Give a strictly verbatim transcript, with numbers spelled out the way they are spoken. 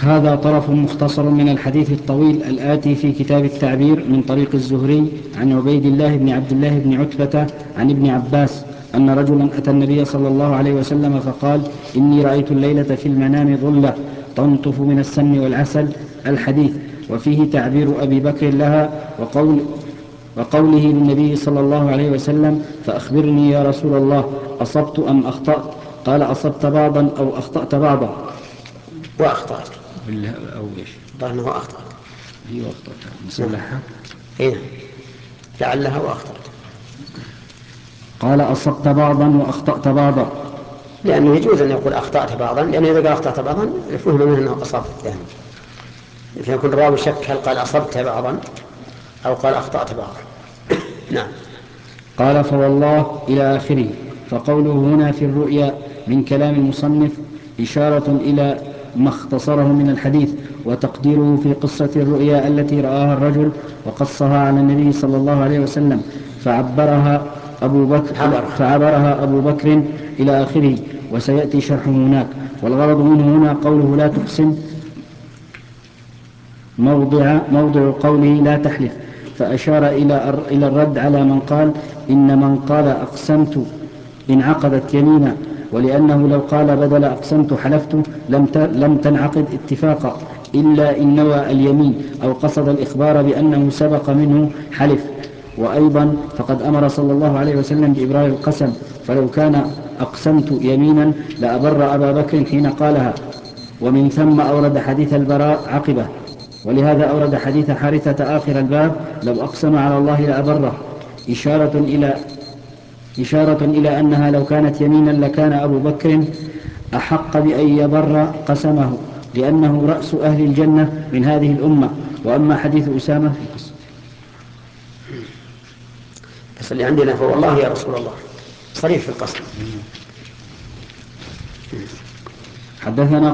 هذا طرف مختصر من الحديث الطويل الآتي في كتاب التعبير من طريق الزهري عن عبيد الله بن عبد الله بن عتبة عن ابن عباس أن رجلا أتى النبي صلى الله عليه وسلم فقال: إني رأيت الليلة في المنام ظلة تنطف من السمن والعسل. الحديث. وفيه تعبير أبي بكر لها وقول وقوله للنبي صلى الله عليه وسلم: فأخبرني يا رسول الله، أصبت أم أخطأت؟ قال: أصبت بعضا أو أخطأت بعضا. وأخطأت أو إيش؟ ظنه أخطأت. هي وأخطأت نصلحها. إيه لعلها وأخطأت. قال: أصبت بعضا وأخطأت بعضا. لأنه يجوز أن يقول أخطأت بعضا، لأنه إذا قال أخطأت بعضا فهم منه أنه أصاب الثاني، فيكون الراوي شك هل قال أصبت بعضا أو قال أخطأت بعضا. نعم. قال: فوالله إلى آخره. فقوله هنا في الرؤيا من كلام المصنف إشارة إلى ما اختصره من الحديث، وتقديره في قصة الرؤيا التي رآها الرجل وقصها على النبي صلى الله عليه وسلم فعبرها أبو بكر, فعبرها أبو بكر إلى آخره، وسيأتي شرحه هناك. والغرض منه هنا قوله لا تقسم موضع, موضع قوله لا تحلف، فأشار إلى إلى الرد على من قال إن من قال أقسمت انعقدت يمينا، ولأنه لو قال بدل أقسمت حلفت لم لم تنعقد اتفاقا إلا إن نوى اليمين أو قصد الإخبار بأنه سبق منه حلف. وأيضا فقد أمر صلى الله عليه وسلم بإبرار القسم، فلو كان أقسمت يمينا لأبر أبا بكر حين قالها. ومن ثم أورد حديث البراء عقبه، ولهذا أورد حديث حارثة آخر الباب: لو أقسم على الله لأبره، إشارة إلى إشارة إلى أنها لو كانت يمينا لكان أبو بكر أحق بأن يبر قسمه، لأنه رأس أهل الجنة من هذه الأمة. وأما حديث أسامة في قصة بس اللي عندنا فوالله يا رسول الله صريح في القسم. حدثنا